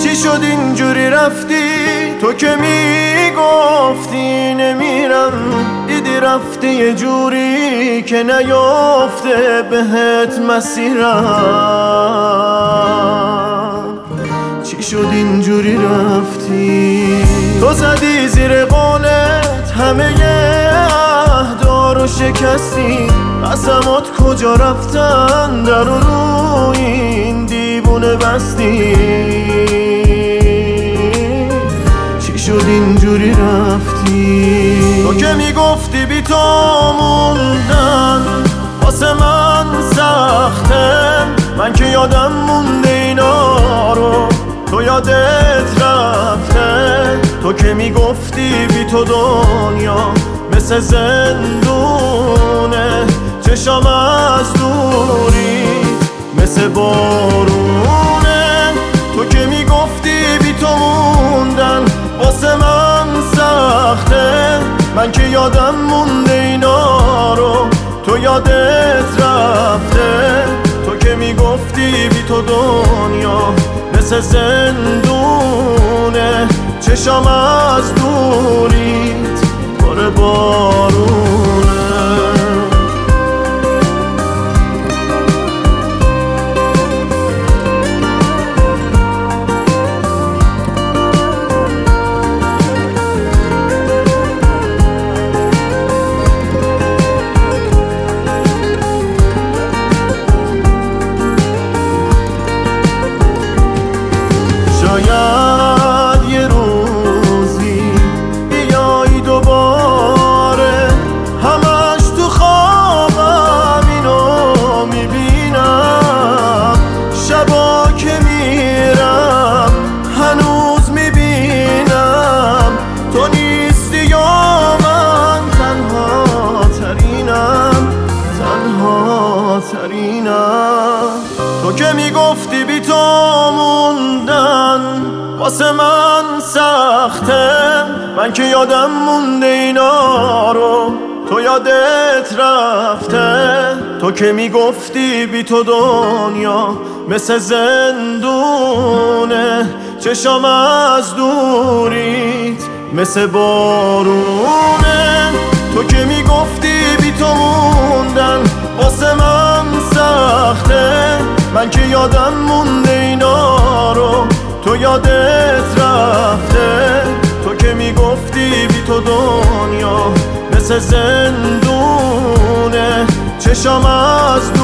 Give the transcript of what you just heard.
چی شد اینجوری رفتی؟ تو که میگفتی نمیرم، دیدی رفتی یه جوری که نیافته بهت مسیرم. چی شد اینجوری رفتی؟ تو زدی زیر قولت همه عهدا رو شکستی، قسمات کجا رفتن؟ در رو این دیوونه بستی. چی شد اینجوری رفتی؟ تو که میگفتی بی تو موندن واسه من سخته، من که یادم مونده اینا رو، تو یادت رفته. تو که میگفتی بی تو دنیا مثل زندونه، چشام از دوری مثل بارونه. تو که میگفتی بی تو موندن واسه من سخته، من که یادم مونده اینا رو، تو یادت رفته. تو که میگفتی بی تو دنیا مثل زندونه، چشام از دوریت پر بارونه. شاید یه روزی بیایی دوباره، همش تو خوابم اینو میبینم. شبا که میرم هنوز میبینم تو نیستی یا من تنها ترینم، تنها ترینم. تو که میگفتی بی تو موندن واسه من سخته، من که یادم مونده اینا رو، تو یادت رفته. تو که میگفتی بی تو دنیا مثل زندونه، چشام از دوریت مثل بارونه. تو که میگفتی بی تو موندن واسه من سخته، من که یادم مونده اینا رو، تو یادت رفته. تو که میگفتی بی تو دنیا مثل زندونه، چشام از